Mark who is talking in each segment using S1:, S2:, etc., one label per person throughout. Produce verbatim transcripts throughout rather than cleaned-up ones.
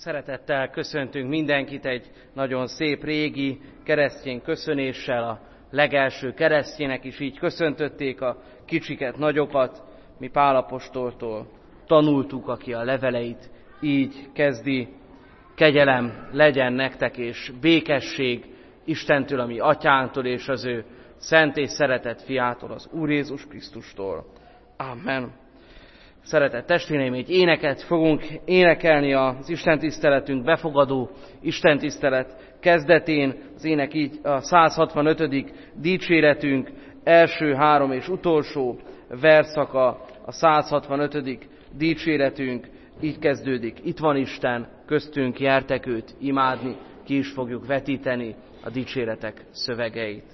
S1: Szeretettel köszöntünk mindenkit egy nagyon szép régi keresztény köszönéssel. A legelső keresztjének is így köszöntötték a kicsiket, nagyokat. Mi Pál apostoltól tanultuk, aki a leveleit így kezdi. Kegyelem legyen nektek és békesség Istentől, a mi atyánktól és az ő szent és szeretett fiától, az Úr Jézus Krisztustól. Amen. Szeretett testvéreim, egy éneket fogunk énekelni az istentiszteletünk befogadó istentisztelet kezdetén. Az ének így a száz hatvanötödik dicséretünk első három és utolsó verszaka, a száz hatvanötödik dicséretünk így kezdődik. Itt van Isten, köztünk jártek őt imádni, ki is fogjuk vetíteni a dicséretek szövegeit.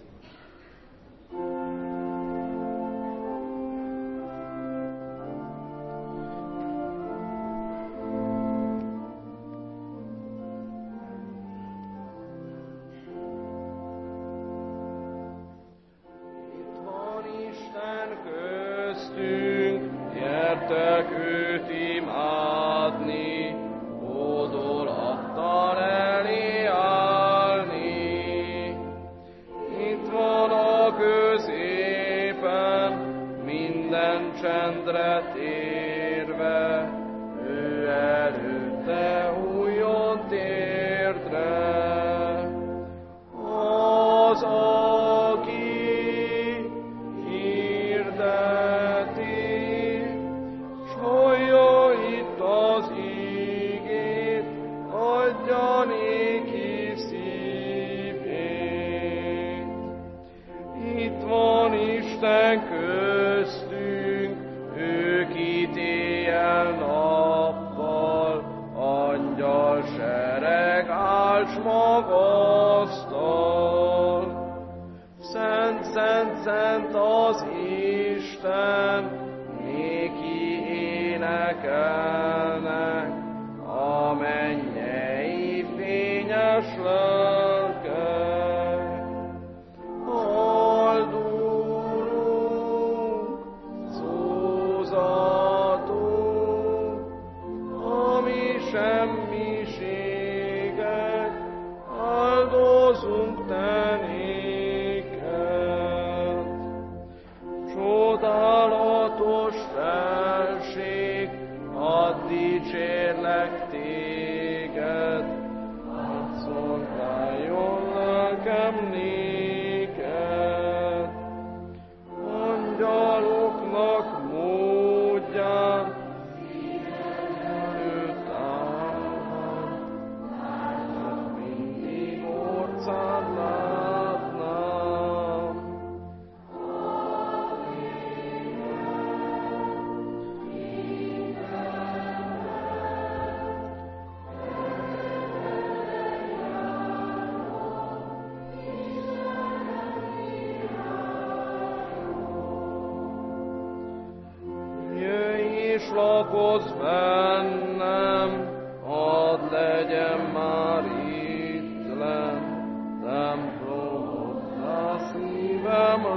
S2: Lakozz bennem, hadd legyen már itt lenn, templomod a szívem,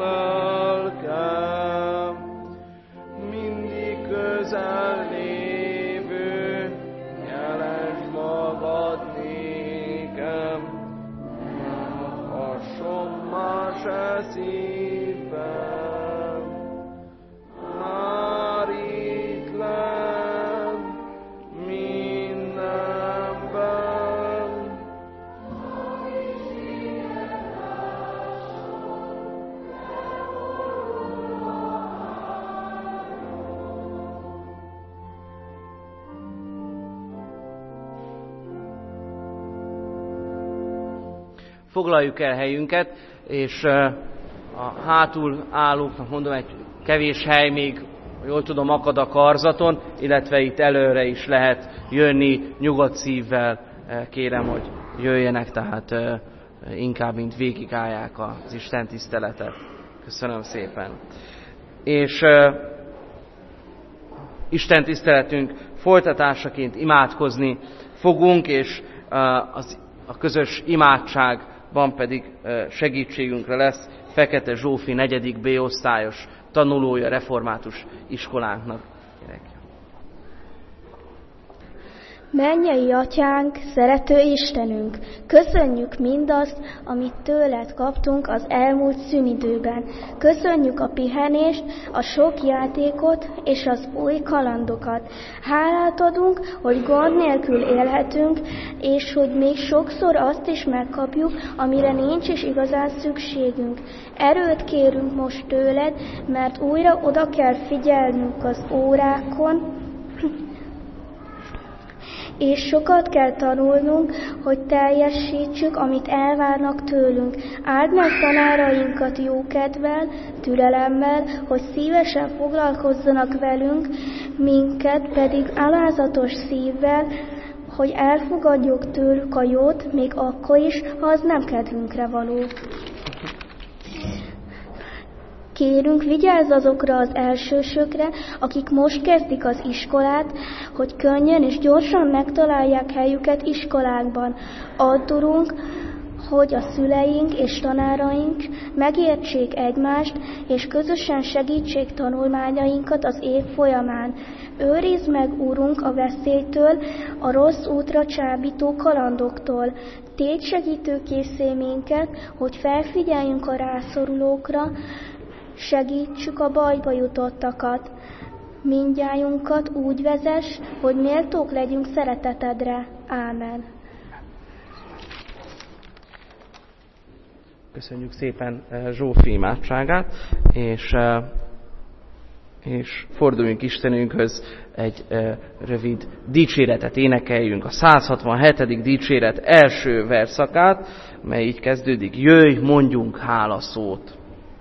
S2: lelkem. Mindig közel lévő, jelesd magad nékem, nem hasson más e szívem.
S1: Foglaljuk el helyünket, és a hátul állóknak mondom, egy kevés hely még, jól tudom, akad a karzaton, illetve itt előre is lehet jönni nyugodt szívvel. Kérem, hogy jöjjenek, tehát inkább, mint végigállják az Isten tiszteletet. Köszönöm szépen. És Isten tiszteletünk folytatásaként imádkozni fogunk, és az, a közös imádságban pedig segítségünkre lesz Fekete Zsófi negyedik B-osztályos tanulója református iskolánknak.
S3: Mennyei Atyánk, szerető Istenünk, köszönjük mindazt, amit tőled kaptunk az elmúlt szünidőben. Köszönjük a pihenést, a sok játékot és az új kalandokat. Hálát adunk, hogy gond nélkül élhetünk, és hogy még sokszor azt is megkapjuk, amire nincs is igazán szükségünk. Erőt kérünk most tőled, mert újra oda kell figyelnünk az órákon, és sokat kell tanulnunk, hogy teljesítsük, amit elvárnak tőlünk. Áld meg tanárainkat jókedvel, türelemmel, hogy szívesen foglalkozzanak velünk, minket pedig alázatos szívvel, hogy elfogadjuk tőlük a jót, még akkor is, ha az nem kedvünkre való. Kérünk, vigyázz azokra az elsősökre, akik most kezdik az iskolát, hogy könnyen és gyorsan megtalálják helyüket iskolákban. Add, Urunk, hogy a szüleink és tanáraink megértsék egymást, és közösen segítsék tanulmányainkat az év folyamán. Őrizd meg, Urunk, a veszélytől, a rossz útra csábító kalandoktól. Tégy segítőkészé minket, hogy felfigyeljünk a rászorulókra, segítsük a bajba jutottakat. Mindnyájunkat úgy vezess, hogy méltók legyünk szeretetedre. Ámen.
S1: Köszönjük szépen Zsófi imádságát, és, és forduljunk Istenünkhöz, egy rövid dicséretet énekeljünk, a száz hatvanhetedik dicséret első verszakát, mely így kezdődik: jöjj, mondjunk hálaszót.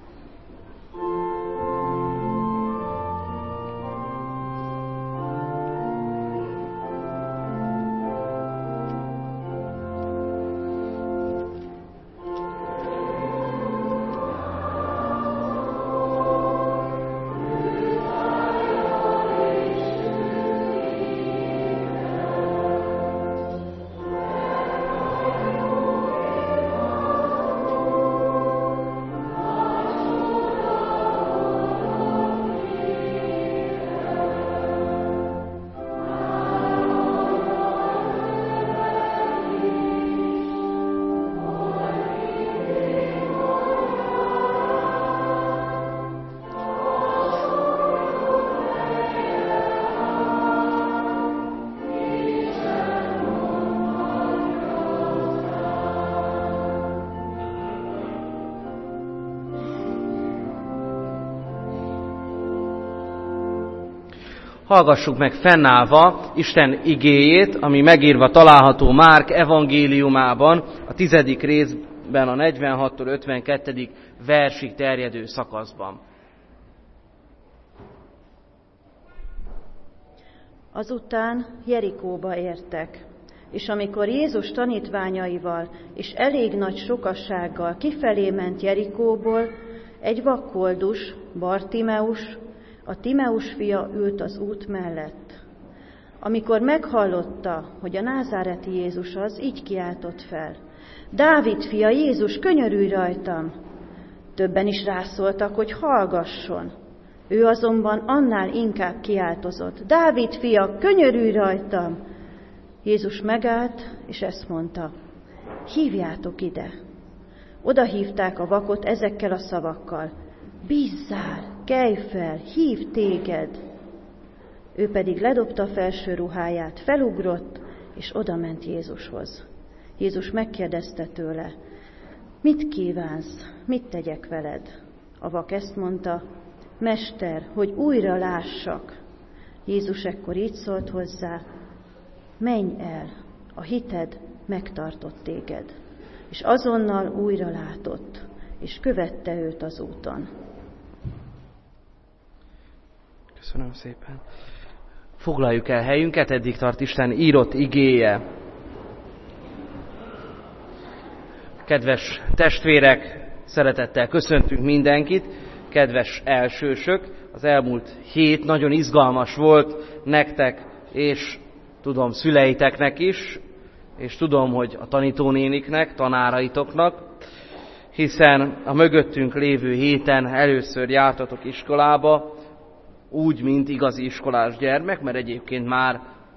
S1: Hallgassuk meg fennállva Isten igéjét, ami megírva található Márk evangéliumában, a tizedik részben, a negyvenhattól ötvenkettedik versig terjedő szakaszban.
S4: Azután Jerikóba értek, és amikor Jézus tanítványaival és elég nagy sokassággal kifelé ment Jerikóból, egy vakkoldus, Bartimeus, a Timeus fia ült az út mellett. Amikor meghallotta, hogy a názáreti Jézus az, így kiáltott fel: Dávid fia, Jézus, könyörülj rajtam! Többen is rászóltak, hogy hallgasson. Ő azonban annál inkább kiáltozott: Dávid fia, könyörülj rajtam! Jézus megállt, és ezt mondta: hívjátok ide. Oda hívták a vakot ezekkel a szavakkal: bízzál, kelj fel, hív téged! Ő pedig ledobta a felső ruháját, felugrott, és odament Jézushoz. Jézus megkérdezte tőle: mit kívánsz, mit tegyek veled? A vak ezt mondta: Mester, hogy újra lássak. Jézus ekkor így szólt hozzá: menj el, a hited megtartott téged. És azonnal újra látott, és követte őt az úton.
S1: Köszönöm szépen. Foglaljuk el helyünket, eddig tart Isten írott igéje. Kedves testvérek, szeretettel köszöntünk mindenkit, kedves elsősök. Az elmúlt hét nagyon izgalmas volt nektek, és tudom, szüleiteknek is, és tudom, hogy a tanítónéniknek, tanáraitoknak, hiszen a mögöttünk lévő héten először jártatok iskolába, úgy, mint igazi iskolás gyermek, mert egyébként már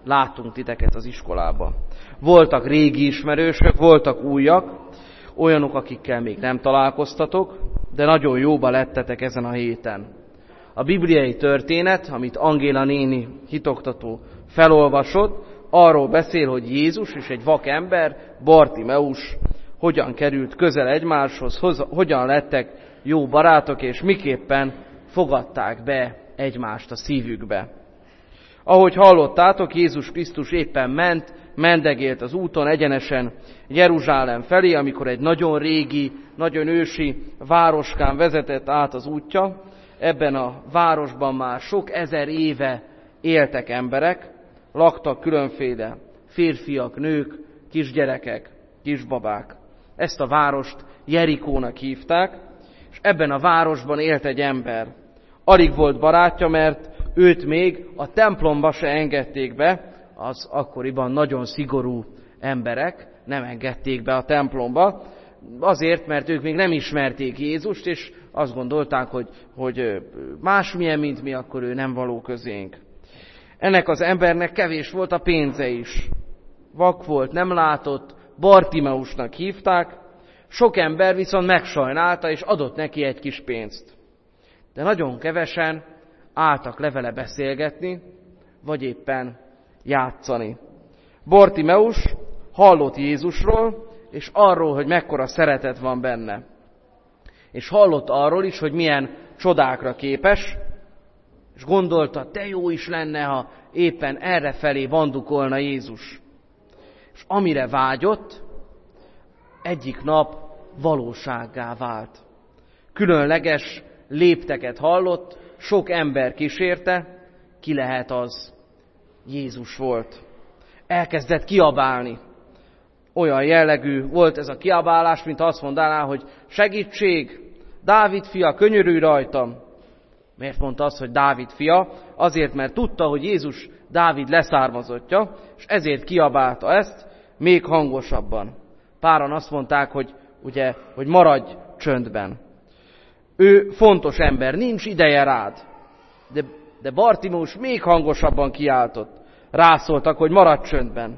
S1: láttunk titeket az iskolában. Voltak régi ismerősök, voltak újak, olyanok, akikkel még nem találkoztatok, de nagyon jóba lettetek ezen a héten. A bibliai történet, amit Angéla néni hitoktató felolvasott, arról beszél, hogy Jézus és egy vak ember, Bartimeus, hogyan került közel egymáshoz, hogyan lettek jó barátok, és miképpen fogadták be egymást a szívükbe. Ahogy hallottátok, Jézus Krisztus éppen ment, mendegélt az úton egyenesen Jeruzsálem felé, amikor egy nagyon régi, nagyon ősi városkán vezetett át az útja. Ebben a városban már sok ezer éve éltek emberek, laktak különféle férfiak, nők, kisgyerekek, kisbabák. Ezt a várost Jerikónak hívták, és ebben a városban élt egy ember. Alig volt barátja, mert őt még a templomba se engedték be, az akkoriban nagyon szigorú emberek nem engedték be a templomba, azért, mert ők még nem ismerték Jézust, és azt gondolták, hogy, hogy másmilyen, mint mi, akkor ő nem való közénk. Ennek az embernek kevés volt a pénze is. Vak volt, nem látott, Bartimeusnak hívták, sok ember viszont megsajnálta, és adott neki egy kis pénzt. De nagyon kevesen álltak le vele beszélgetni, vagy éppen játszani. Bartimeus hallott Jézusról, és arról, hogy mekkora szeretet van benne. És hallott arról is, hogy milyen csodákra képes, és gondolta, de jó is lenne, ha éppen errefelé vandukolna Jézus. És amire vágyott, egyik nap valósággá vált. Különleges lépteket hallott, sok ember kísérte, ki lehet az? Jézus volt. Elkezdett kiabálni. Olyan jellegű volt ez a kiabálás, mint azt mondaná, hogy segítség, Dávid fia, könyörülj rajtam. Miért mondta azt, hogy Dávid fia? Azért, mert tudta, hogy Jézus Dávid leszármazottja, és ezért kiabálta ezt még hangosabban. Páran azt mondták, hogy, ugye, hogy maradj csöndben. Ő fontos ember, nincs ideje rád. De, de Bartimeus még hangosabban kiáltott. Rászóltak, hogy maradj csöndben.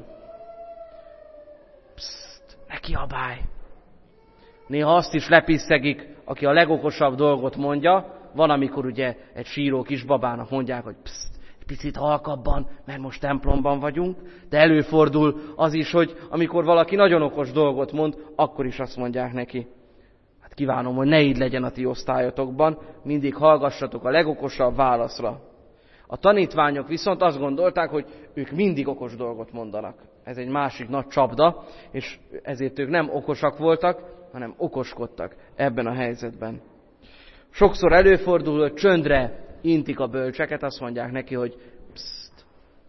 S1: Pszt, ne kiabálj! Néha azt is lepiszegik, aki a legokosabb dolgot mondja. Van, amikor ugye egy síró kisbabának mondják, hogy pszt, egy picit halkabban, mert most templomban vagyunk. De előfordul az is, hogy amikor valaki nagyon okos dolgot mond, akkor is azt mondják neki. Hát kívánom, hogy ne így legyen a ti osztályotokban, mindig hallgassatok a legokosabb válaszra. A tanítványok viszont azt gondolták, hogy ők mindig okos dolgot mondanak. Ez egy másik nagy csapda, és ezért ők nem okosak voltak, hanem okoskodtak ebben a helyzetben. Sokszor előfordul, hogy csöndre intik a bölcseket, azt mondják neki, hogy pszt.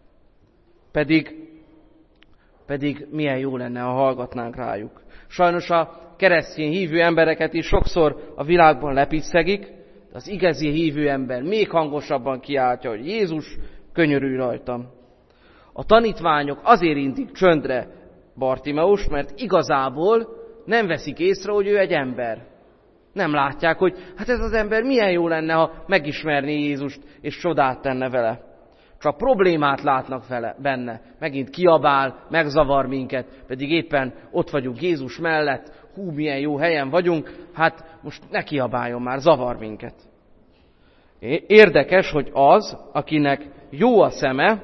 S1: Pedig, pedig milyen jó lenne, ha hallgatnánk rájuk. Sajnos a keresztény hívő embereket is sokszor a világban lepiszegik, de az igazi hívő ember még hangosabban kiáltja, hogy Jézus, könyörülj rajtam. A tanítványok azért intik csöndre Bartimeus, mert igazából nem veszik észre, hogy ő egy ember. Nem látják, hogy hát ez az ember milyen jó lenne, ha megismerné Jézust, és csodát tenne vele. Csak problémát látnak vele, benne. Megint kiabál, megzavar minket, pedig éppen ott vagyunk Jézus mellett, hú, milyen jó helyen vagyunk, hát most ne kiabáljon már, zavar minket. Érdekes, hogy az, akinek jó a szeme,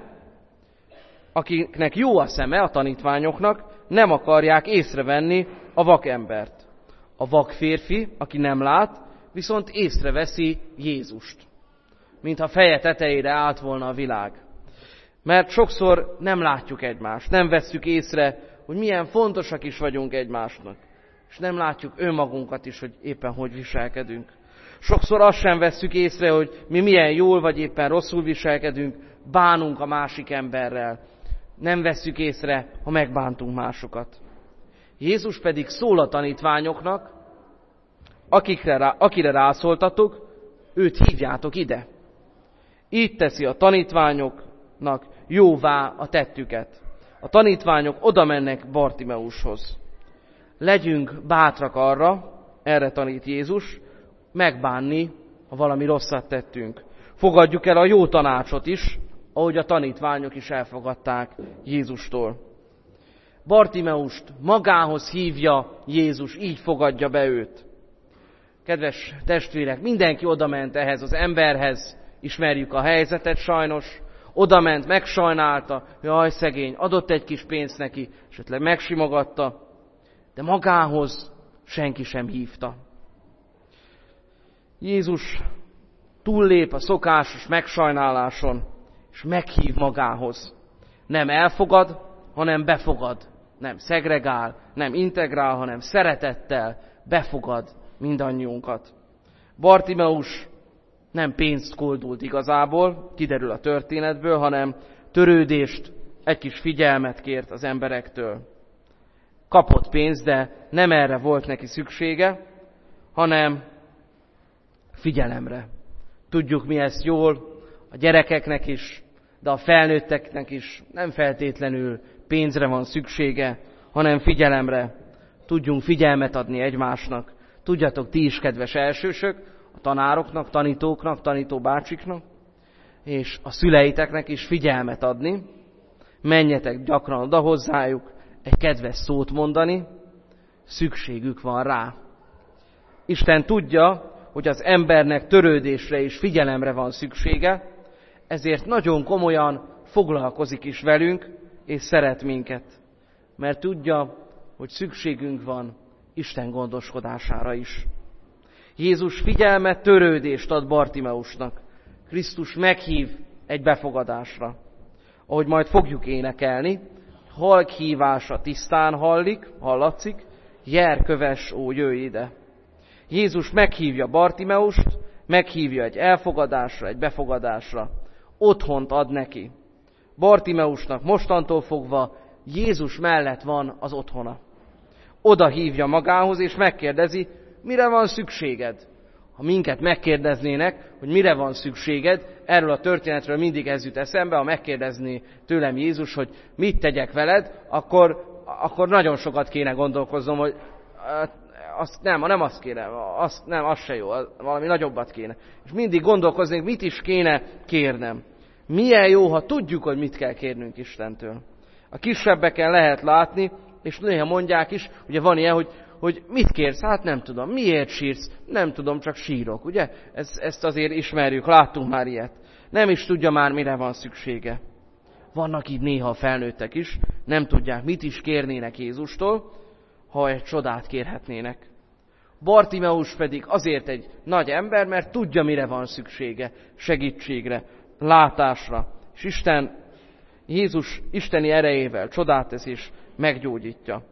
S1: akiknek jó a szeme a tanítványoknak, nem akarják észrevenni a vakembert. A vak férfi, aki nem lát, viszont észreveszi Jézust. Mintha feje tetejére állt volna a világ. Mert sokszor nem látjuk egymást, nem vesszük észre, hogy milyen fontosak is vagyunk egymásnak. És nem látjuk önmagunkat is, hogy éppen hogy viselkedünk. Sokszor azt sem vesszük észre, hogy mi milyen jól vagy éppen rosszul viselkedünk, bánunk a másik emberrel. Nem vesszük észre, ha megbántunk másokat. Jézus pedig szól a tanítványoknak, akikre rá, akire rászóltatok, őt hívjátok ide. Így teszi a tanítványoknak jóvá a tettüket. A tanítványok oda mennek Bartimeushoz. Legyünk bátrak arra, erre tanít Jézus, megbánni, ha valami rosszat tettünk. Fogadjuk el a jó tanácsot is, ahogy a tanítványok is elfogadták Jézustól. Bartimeust magához hívja Jézus, így fogadja be őt. Kedves testvérek, mindenki odament ehhez az emberhez, ismerjük a helyzetet sajnos, odament, megsajnálta, jaj szegény, adott egy kis pénzt neki, esetleg megsimogatta, de magához senki sem hívta. Jézus túllép a szokásos megsajnáláson, és meghív magához. Nem elfogad, hanem befogad. Nem szegregál, nem integrál, hanem szeretettel befogad mindannyiunkat. Bartimeus nem pénzt koldult igazából, kiderül a történetből, hanem törődést, egy kis figyelmet kért az emberektől. Kapott pénzt, de nem erre volt neki szüksége, hanem figyelemre. Tudjuk mi ezt jól, a gyerekeknek is, de a felnőtteknek is nem feltétlenül pénzre van szüksége, hanem figyelemre. Tudjunk figyelmet adni egymásnak. Tudjatok ti is, kedves elsősök, a tanároknak, tanítóknak, tanítóbácsiknak, és a szüleiteknek is figyelmet adni. Menjetek gyakran oda hozzájuk, egy kedves szót mondani, szükségük van rá. Isten tudja, hogy az embernek törődésre és figyelemre van szüksége, ezért nagyon komolyan foglalkozik is velünk, és szeret minket. Mert tudja, hogy szükségünk van Isten gondoskodására is. Jézus figyelmet, törődést ad Bartimeusnak. Krisztus meghív egy befogadásra. Ahogy majd fogjuk énekelni, halk hívása tisztán hallik, hallatszik, jár, kövess, ó, jöjj ide. Jézus meghívja Bartimeust, meghívja egy elfogadásra, egy befogadásra. Otthont ad neki. Bartimeusnak mostantól fogva Jézus mellett van az otthona. Oda hívja magához, és megkérdezi, mire van szükséged. Ha minket megkérdeznének, hogy mire van szükséged, erről a történetről mindig ez jut eszembe, ha megkérdezné tőlem Jézus, hogy mit tegyek veled, akkor, akkor nagyon sokat kéne gondolkoznom, hogy azt nem, nem azt kéne, azt, nem, az se jó, valami nagyobbat kéne. És mindig gondolkoznék, mit is kéne kérnem. Milyen jó, ha tudjuk, hogy mit kell kérnünk Istentől. A kisebbeken lehet látni, és néha mondják is, ugye van ilyen, hogy, hogy mit kérsz? Hát nem tudom. Miért sírsz? Nem tudom, csak sírok, ugye? Ez, ezt azért ismerjük, láttunk már ilyet. Nem is tudja már, mire van szüksége. Vannak így néha felnőttek is, nem tudják, mit is kérnének Jézustól, ha egy csodát kérhetnének. Bartimeus pedig azért egy nagy ember, mert tudja, mire van szüksége, segítségre, látásra. És Isten, Jézus isteni erejével csodát tesz és meggyógyítja.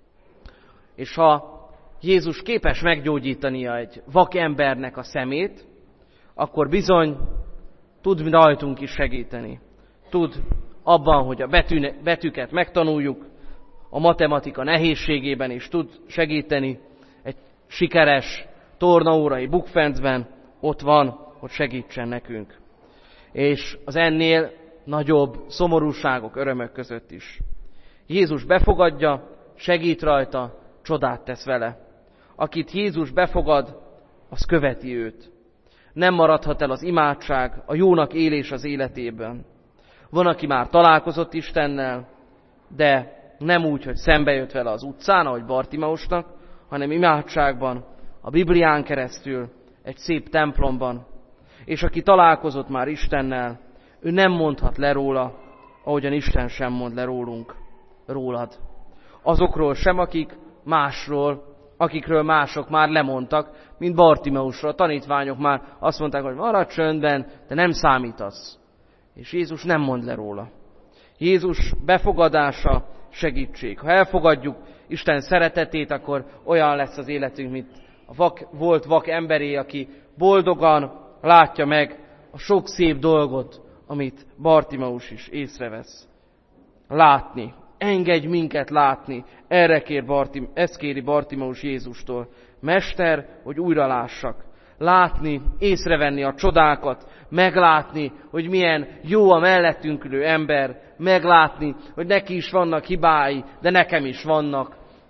S1: És ha Jézus képes meggyógyítania egy vak embernek a szemét, akkor bizony tud rajtunk is segíteni. Tud abban, hogy a betű, betűket megtanuljuk, a matematika nehézségében is tud segíteni, egy sikeres tornaórai bukfencben ott van, hogy segítsen nekünk. És az ennél nagyobb szomorúságok, örömök között is. Jézus befogadja, segít rajta, csodát tesz vele. Akit Jézus befogad, az követi őt. Nem maradhat el az imádság, a jónak élés az életében. Van, aki már találkozott Istennel, de nem úgy, hogy szembe jött vele az utcán, ahogy Bartimeusnak, hanem imádságban, a Biblián keresztül, egy szép templomban. És aki találkozott már Istennel, ő nem mondhat le róla, ahogyan Isten sem mond le rólunk, rólad. Azokról sem, akik másról, akikről mások már lemondtak, mint Bartimeusról. A tanítványok már azt mondták, hogy maradj csöndben, de nem számítasz. És Jézus nem mond le róla. Jézus befogadása segítség. Ha elfogadjuk Isten szeretetét, akkor olyan lesz az életünk, mint a vak, volt vak emberé, aki boldogan látja meg a sok szép dolgot, amit Bartimeus is észrevesz. Látni. Engedj minket látni. Erre kér Bartim, ezt kéri Bartimeus Jézustól. Mester, hogy újra lássak. Látni, észrevenni a csodákat, meglátni, hogy milyen jó a mellettünk ülő ember, meglátni, hogy neki is vannak hibái, de nekem is vannak.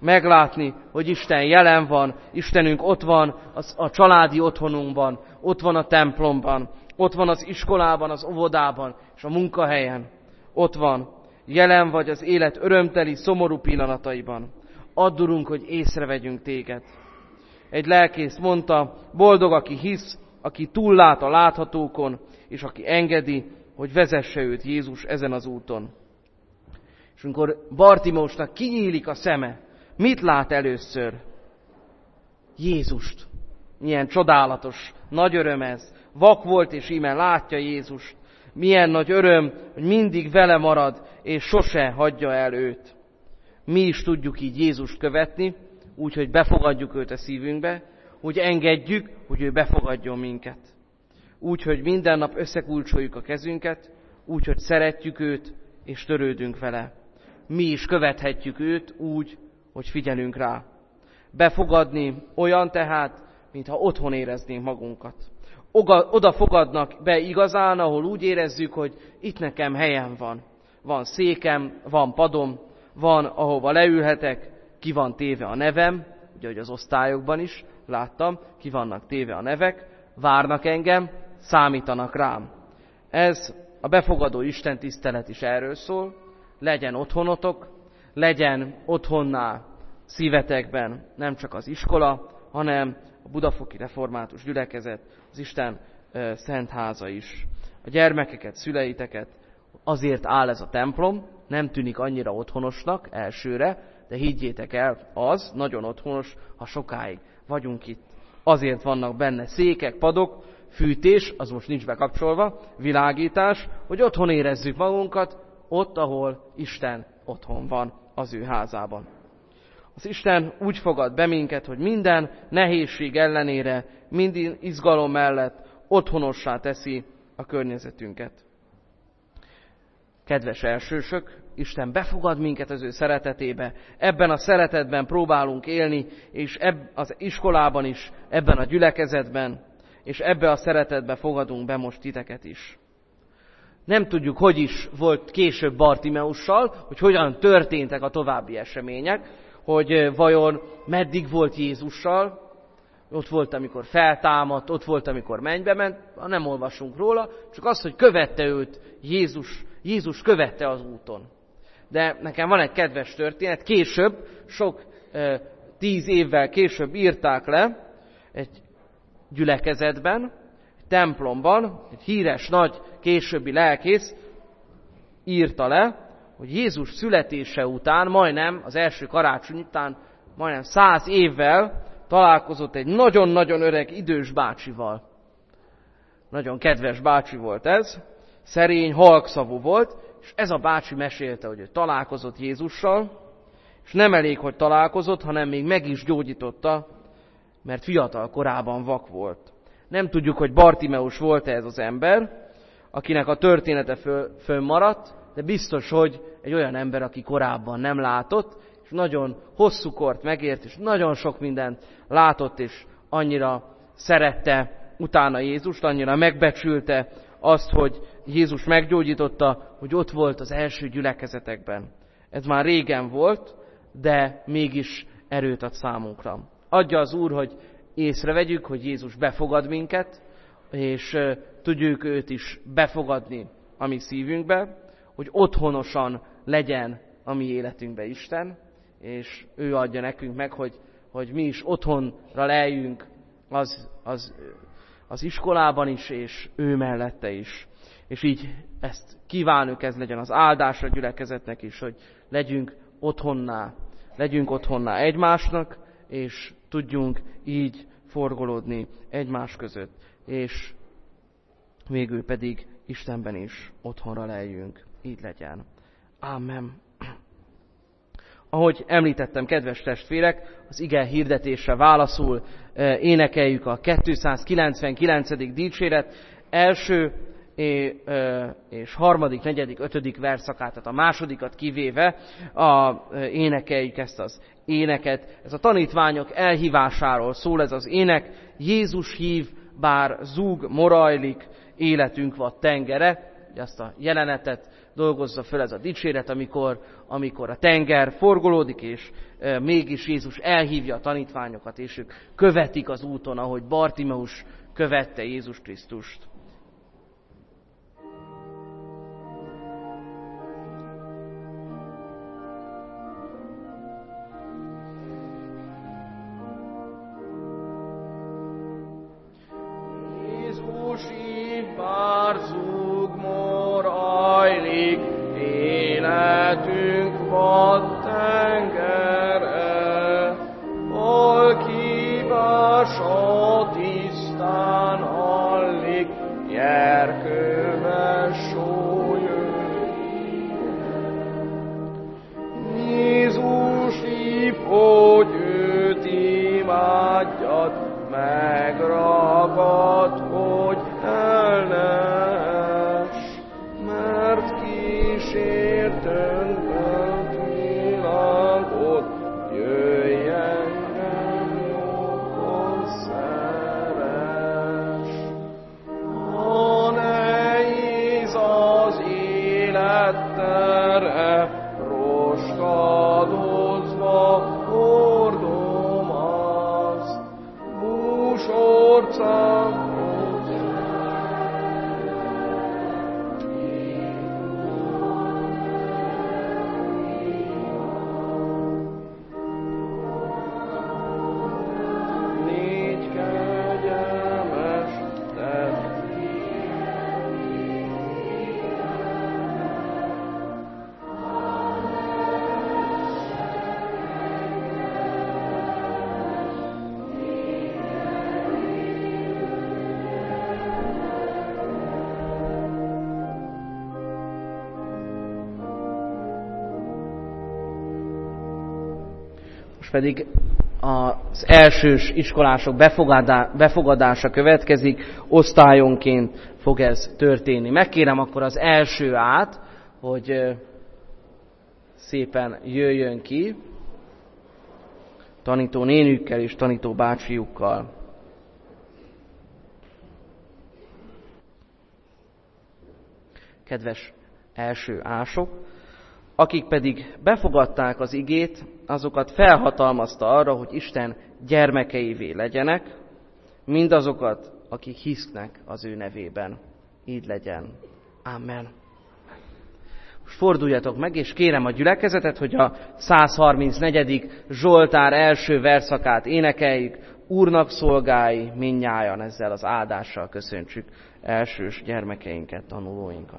S1: meglátni, hogy Isten jelen van, Istenünk ott van a családi otthonunkban, ott van a templomban, ott van az iskolában, az óvodában és a munkahelyen. Ott van, jelen vagy az élet örömteli, szomorú pillanataiban. Add, Urunk, hogy észrevegyünk téged. Egy lelkész mondta, boldog, aki hisz, aki túllát a láthatókon, és aki engedi, hogy vezesse őt Jézus ezen az úton. És amikor Bartimeusnak kinyílik a szeme, mit lát először? Jézust. Milyen csodálatos, nagy öröm ez. Vak volt, és íme látja Jézust. Milyen nagy öröm, hogy mindig vele marad, és sose hagyja el őt. Mi is tudjuk így Jézust követni, úgy, hogy befogadjuk őt a szívünkbe, úgy engedjük, hogy ő befogadjon minket. Úgy, hogy minden nap összekulcsoljuk a kezünket, úgy, hogy szeretjük őt, és törődünk vele. Mi is követhetjük őt úgy, hogy figyelünk rá. Befogadni olyan tehát, mintha otthon éreznénk magunkat. Oda fogadnak be igazán, ahol úgy érezzük, hogy itt nekem helyem van. Van székem, van padom, van, ahova leülhetek, ki van téve a nevem, ugye, hogy az osztályokban is láttam, ki vannak téve a nevek, várnak engem, számítanak rám. Ez a befogadó Isten tisztelet is erről szól, legyen otthonotok, legyen otthonná szívetekben nem csak az iskola, hanem a Budafoki Református Gyülekezet, az Isten ö, szent háza is. A gyermekeket, szüleiteket azért áll ez a templom, nem tűnik annyira otthonosnak elsőre, de higgyétek el, az nagyon otthonos, ha sokáig vagyunk itt. Azért vannak benne székek, padok, fűtés, az most nincs bekapcsolva, világítás, hogy otthon érezzük magunkat, ott, ahol Isten otthon van az ő házában. Az Isten úgy fogad be minket, hogy minden nehézség ellenére, minden izgalom mellett otthonossá teszi a környezetünket. Kedves elsősök, Isten befogad minket az ő szeretetébe, ebben a szeretetben próbálunk élni, és ebb, az iskolában is, ebben a gyülekezetben, és ebbe a szeretetbe fogadunk be most titeket is. Nem tudjuk, hogy is volt később Bartimeussal, hogy hogyan történtek a további események, hogy vajon meddig volt Jézussal, ott volt, amikor feltámadt, ott volt, amikor mennybe ment, nem olvasunk róla, csak az, hogy követte őt Jézus, Jézus követte az úton. De nekem van egy kedves történet, később, sok tíz évvel később írták le egy gyülekezetben, egy templomban, egy híres, nagy, későbbi lelkész írta le, hogy Jézus születése után, majdnem az első karácsony után, majdnem száz évvel találkozott egy nagyon-nagyon öreg idős bácsival. Nagyon kedves bácsi volt ez, szerény, halkszavú volt, és ez a bácsi mesélte, hogy ő találkozott Jézussal, és nem elég, hogy találkozott, hanem még meg is gyógyította, mert fiatal korában vak volt. Nem tudjuk, hogy Bartimeus volt-e ez az ember, akinek a története föl, fönnmaradt, de biztos, hogy egy olyan ember, aki korábban nem látott, és nagyon hosszú kort megért, és nagyon sok mindent látott, és annyira szerette utána Jézust, annyira megbecsülte azt, hogy Jézus meggyógyította, hogy ott volt az első gyülekezetekben. Ez már régen volt, de mégis erőt ad számunkra. Adja az Úr, hogy észrevegyük, hogy Jézus befogad minket, és tudjuk őt is befogadni a mi szívünkbe, hogy otthonosan legyen a mi életünkbe Isten, és ő adja nekünk meg, hogy, hogy mi is otthonra lejjünk az, az, az iskolában is, és ő mellette is. És így ezt kívánjuk, ez legyen az áldás a gyülekezetnek is, hogy legyünk otthonná, legyünk otthonná egymásnak, és tudjunk így forgolódni egymás között, és végül pedig Istenben is otthonra lejjünk. Így legyen. Ámen. Ahogy említettem, kedves testvérek, az ige hirdetésre válaszul énekeljük a kétszázkilencvenkilencedik dicséret első és harmadik, negyedik, ötödik verszakát, tehát a másodikat kivéve a, énekeljük ezt az éneket. Ez a tanítványok elhívásáról szól ez az ének. Jézus hív, bár zúg, morajlik, életünk vad tengere. hogy azt a jelenetet dolgozza föl ez a dicséret, amikor, amikor a tenger forgolódik, és e, mégis Jézus elhívja a tanítványokat, és ők követik az úton, ahogy Bartimeus követte Jézus Krisztust. Pedig az elsős iskolások befogadása következik, osztályonként fog ez történni. Megkérem akkor az első át, hogy szépen jöjjön ki, tanító nénükkel és tanító bácsiukkal. Kedves első ások, akik pedig befogadták az igét, azokat felhatalmazta arra, hogy Isten gyermekeivé legyenek, mindazokat, akik hisznek az ő nevében. Így legyen. Amen. Most forduljatok meg, és kérem a gyülekezetet, hogy a száz harmincnegyedik Zsoltár első verszakát énekeljük. Úrnak szolgái, mindnyájan ezzel az áldással köszöntsük elsős gyermekeinket, tanulóinkat.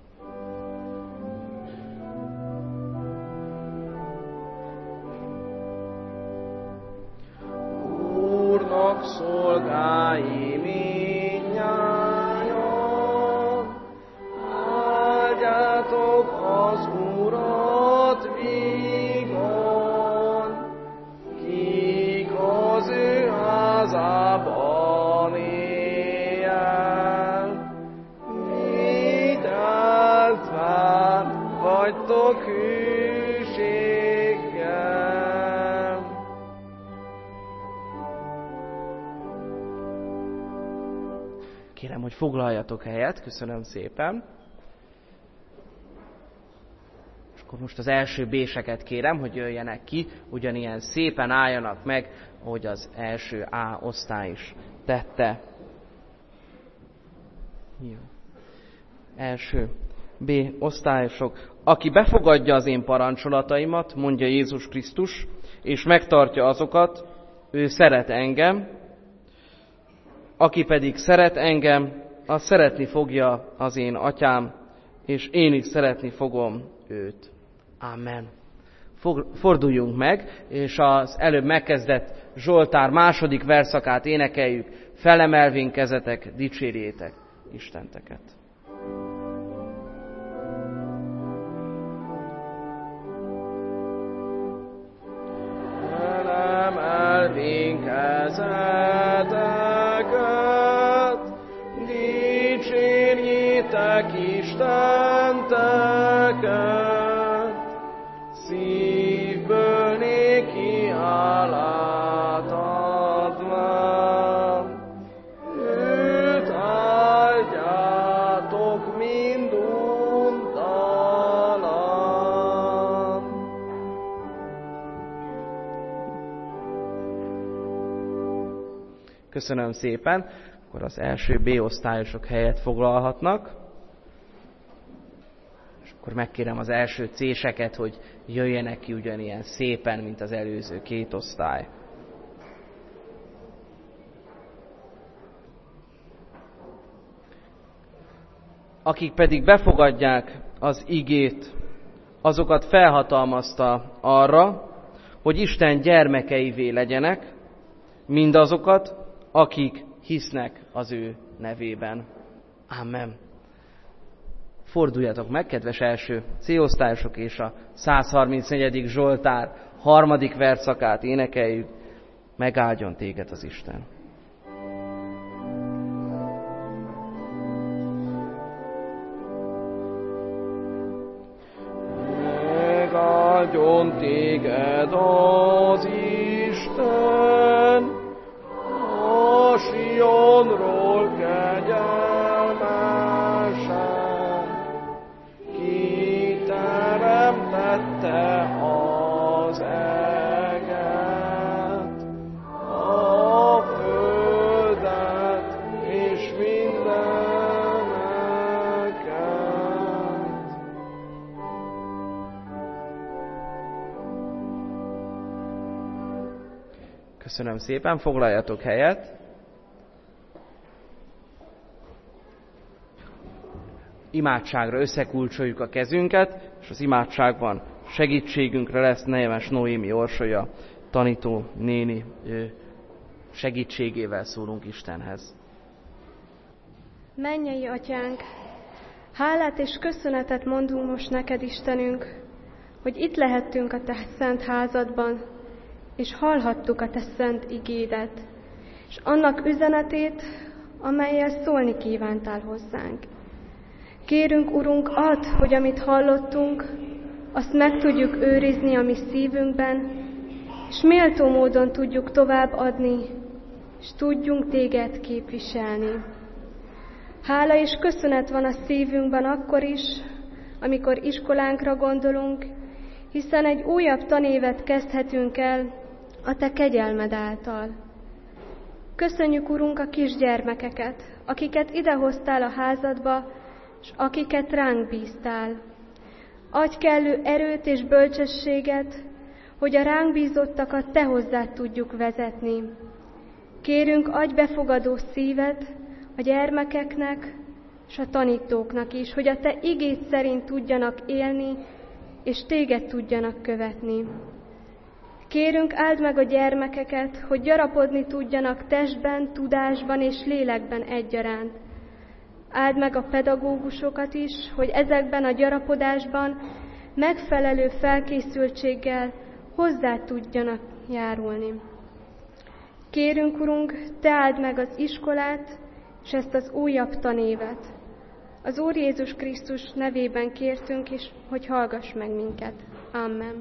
S2: Szolgái mindnyájan, áldjátok az Urat vígan, kik az ő házában éjjel, mit áltván vagytok hűséggel.
S1: Kérem, hogy foglaljatok helyet, köszönöm szépen. És akkor most az első béseket kérem, hogy jöjjenek ki, ugyanilyen szépen álljanak meg, ahogy az első A osztály is tette. Jó. Első B osztályosok. Aki befogadja az én parancsolataimat, mondja Jézus Krisztus, és megtartja azokat, ő szeret engem, aki pedig szeret engem, az szeretni fogja az én atyám, és én is szeretni fogom őt. Amen. Forduljunk meg, és az előbb megkezdett Zsoltár második verszakát énekeljük, felemelvén kezetek, dicsérjétek Istenteket.
S2: Felemelvén kezeteket, dicsérjétek Istenteket, szívből néki hálát adván, őt áldjátok mind
S1: Köszönöm szépen. Akkor az első B-osztályosok helyet foglalhatnak. És akkor megkérem az első C-seket, hogy jöjjenek ki ugyanilyen szépen, mint az előző két osztály. Akik pedig befogadják az igét, azokat felhatalmazta arra, hogy Isten gyermekeivé legyenek, mindazokat, akik hisznek az ő nevében. Amen. Forduljatok meg, kedves első C-osztályosok, és a száz harmincnegyedik Zsoltár harmadik versszakát énekeljük. Megáldjon téged az Isten.
S2: Megáldjon téged az Isten, a Sionról kegyelmesen, ki teremtette az eget, a földet és mindeneket.
S1: Köszönöm szépen, foglaljatok helyet. Imádságra összekulcsoljuk a kezünket, és az imádságban segítségünkre lesz Nemes Noémi Orsolya tanító néni segítségével szólunk Istenhez.
S5: Mennyei Atyánk, hálát és köszönetet mondunk most neked, Istenünk, hogy itt lehettünk a te szent házadban, és hallhattuk a te szent igédet, és annak üzenetét, amellyel szólni kívántál hozzánk. Kérünk, Urunk, add, hogy amit hallottunk, azt meg tudjuk őrizni a mi szívünkben, és méltó módon tudjuk továbbadni, és tudjunk téged képviselni. Hála és köszönet van a szívünkben akkor is, amikor iskolánkra gondolunk, hiszen egy újabb tanévet kezdhetünk el a te kegyelmed által. Köszönjük, Urunk, a kisgyermekeket, akiket idehoztál a házadba, és akiket ránk bíztál. Adj kellő erőt és bölcsességet, hogy a ránk bízottakat te hozzád tudjuk vezetni. Kérünk, adj befogadó szívet a gyermekeknek és a tanítóknak is, hogy a te igéd szerint tudjanak élni, és téged tudjanak követni. Kérünk, áld meg a gyermekeket, hogy gyarapodni tudjanak testben, tudásban és lélekben egyaránt. Áld meg a pedagógusokat is, hogy ezekben a gyarapodásban megfelelő felkészültséggel hozzá tudjanak járulni. Kérünk, Urunk, te áld meg az iskolát, és ezt az újabb tanévet. Az Úr Jézus Krisztus nevében kértünk is, hogy hallgass meg minket. Amen.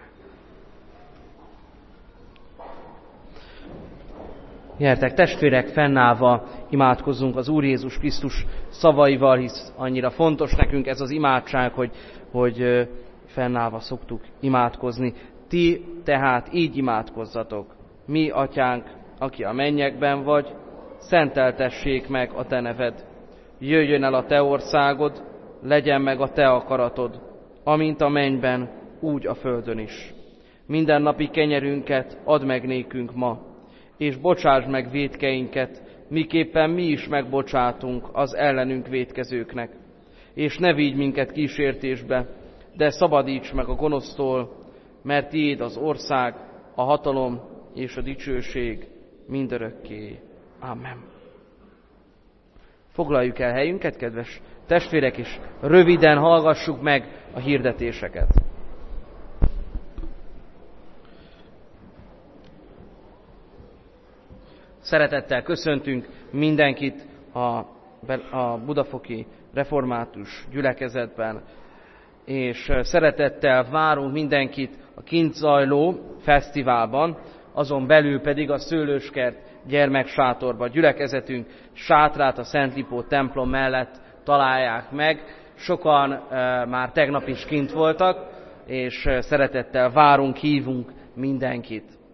S1: Gyertek, testvérek, fennállva imádkozzunk az Úr Jézus Krisztus szavaival, hisz annyira fontos nekünk ez az imádság, hogy, hogy fennállva szoktuk imádkozni. Ti tehát így imádkozzatok. Mi, Atyánk, aki a mennyekben vagy, szenteltessék meg a te neved. Jöjjön el a te országod, legyen meg a te akaratod, amint a mennyben, úgy a földön is. Mindennapi kenyerünket add meg nékünk ma, és bocsásd meg vétkeinket, miképpen mi is megbocsátunk az ellenünk vétkezőknek. És ne vigy minket kísértésbe, de szabadíts meg a gonosztól, mert tiéd az ország, a hatalom és a dicsőség mindörökké. Amen. Foglaljuk el helyünket, kedves testvérek, és röviden hallgassuk meg a hirdetéseket. Szeretettel köszöntünk mindenkit a, a Budafoki Református Gyülekezetben, és szeretettel várunk mindenkit a kint zajló fesztiválban, azon belül pedig a Szőlőskert gyermeksátorban. Gyülekezetünk sátrát a Szent Lipó templom mellett találják meg. Sokan e, már tegnap is kint voltak, és szeretettel várunk, hívunk mindenkit.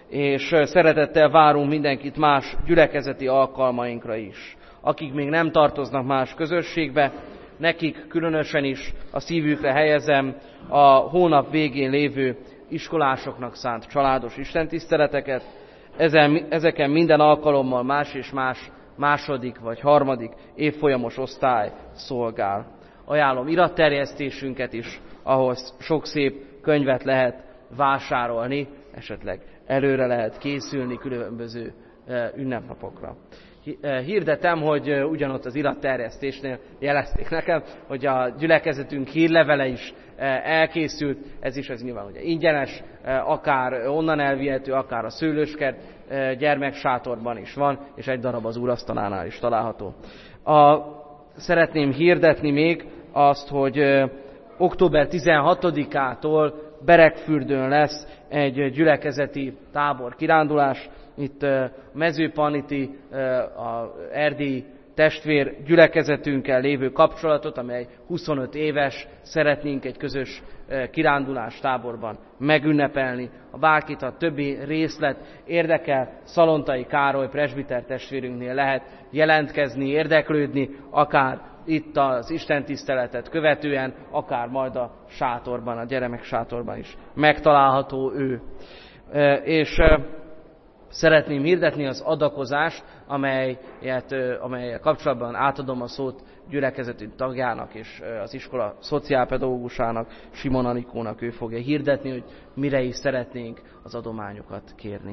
S1: és szeretettel várunk mindenkit más gyülekezeti alkalmainkra is. Akik még nem tartoznak más közösségbe, nekik különösen is a szívükre helyezem a hónap végén lévő iskolásoknak szánt családos istentiszteleteket. Ezen, ezeken minden alkalommal más és más második vagy harmadik évfolyamos osztály szolgál. Ajánlom iratterjesztésünket is, ahhoz sok szép könyvet lehet vásárolni, esetleg előre lehet készülni különböző ünnepnapokra. Hirdetem, hogy ugyanott az iratterjesztésnél jelezték nekem, hogy a gyülekezetünk hírlevele is elkészült, ez is ez nyilván ugye ingyenes, akár onnan elvihető, akár a Szőlőskert gyermeksátorban is van, és egy darab az úrasztalánál is található. A, szeretném hirdetni még azt, hogy október tizenhatodikától Beregfürdőn lesz egy gyülekezeti tábor kirándulás. Itt Mezőpaniti, a erdélyi testvér gyülekezetünkkel lévő kapcsolatot, amely huszonöt éves, szeretnénk egy közös kirándulás táborban megünnepelni. Ha bárkit a többi részlet érdekel, Szalontai Károly presbiter testvérünknél lehet jelentkezni, érdeklődni, akár itt az istentiszteletet követően, akár majd a sátorban, a gyermek sátorban is megtalálható ő. És szeretném hirdetni az adakozást, amelyet, amelyel kapcsolatban átadom a szót gyülekezetünk tagjának és az iskola szociálpedagógusának, Simon Anikónak. Ő fogja hirdetni, hogy mire is szeretnénk az adományokat kérni.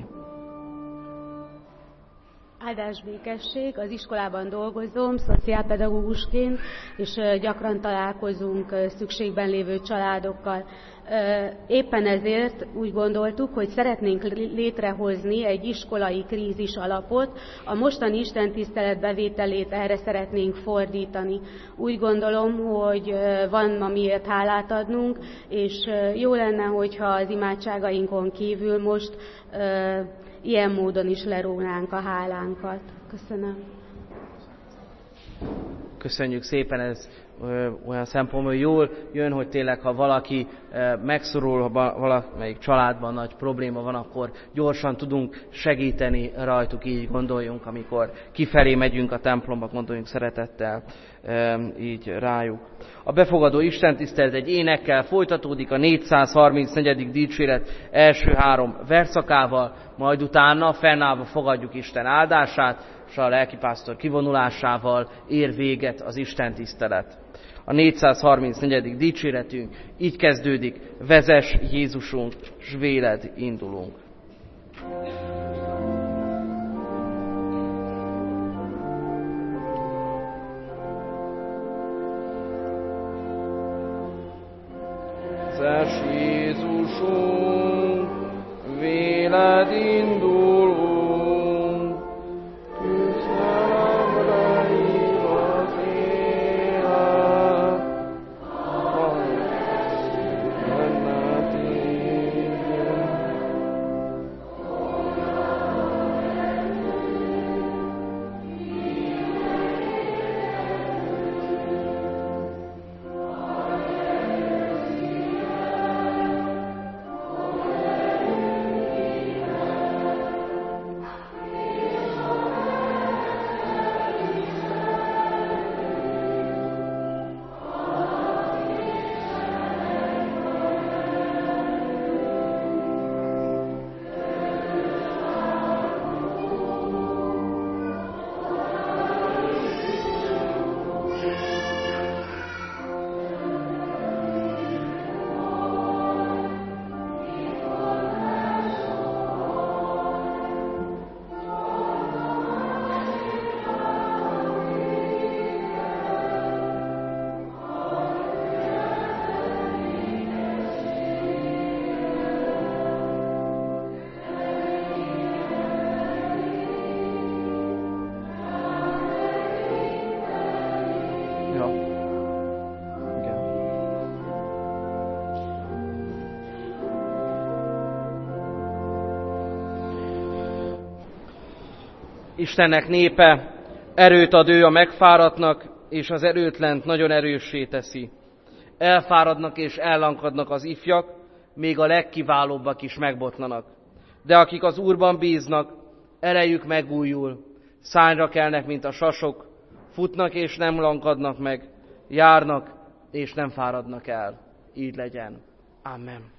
S6: Áldás békesség, az iskolában dolgozom szociálpedagógusként, és gyakran találkozunk szükségben lévő családokkal. Éppen ezért úgy gondoltuk, hogy szeretnénk létrehozni egy iskolai krízis alapot, a mostani istentisztelet bevételét erre szeretnénk fordítani. Úgy gondolom, hogy van ma miért hálát adnunk, és jó lenne, hogyha az imádságainkon kívül most ilyen módon is lerónánk a hálánkat. Köszönöm.
S1: Köszönjük szépen, ez ö, olyan szempontból jól jön, hogy tényleg, ha valaki ö, megszorul, ha valamelyik családban nagy probléma van, akkor gyorsan tudunk segíteni rajtuk, így gondoljunk, amikor kifelé megyünk a templomba, gondoljunk szeretettel ö, így rájuk. A befogadó istentisztelet egy énekkel folytatódik, a négyszázharmincnegyedik dicséret első három verszakával, majd utána fennállva fogadjuk Isten áldását, és a lelkipásztor kivonulásával ér véget az istentisztelet. A négyszázharmincnegyedik dicséretünk így kezdődik: vezess Jézusunk, s véled indulunk.
S2: Vezess Jézusunk, véled indulunk.
S1: Istennek népe, erőt ad ő a megfáradtnak, és az erőtlent nagyon erőssé teszi. Elfáradnak és ellankadnak az ifjak, még a legkiválóbbak is megbotlanak. de akik az Úrban bíznak, erejük megújul, szárnyra kelnek, mint a sasok, futnak és nem lankadnak meg, járnak és nem fáradnak el. Így legyen. Amen.